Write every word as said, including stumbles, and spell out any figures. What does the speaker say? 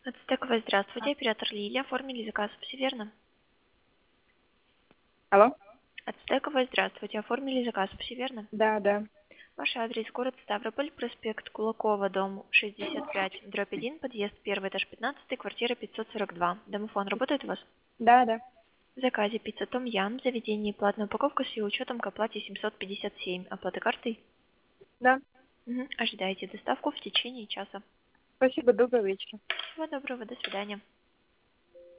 Ацтековая, здравствуйте. Оператор Лилия. Оформили заказ. Все верно? Алло? Ацтековая, здравствуйте. Оформили заказ. Все верно? Да, да. Ваш адрес: город Ставрополь, проспект Кулакова, дом шестьдесят пять, дробь один, подъезд первый, этаж пятнадцатый, квартира пятьсот сорок два. Домофон работает у вас? Да, да. В заказе пицца Том Ям, заведение платная упаковка с ее учетом к оплате семьсот пятьдесят семь. Оплата картой? Да. Угу. Ожидаете доставку в течение часа. Спасибо, доброго вечера. Всего доброго, до свидания.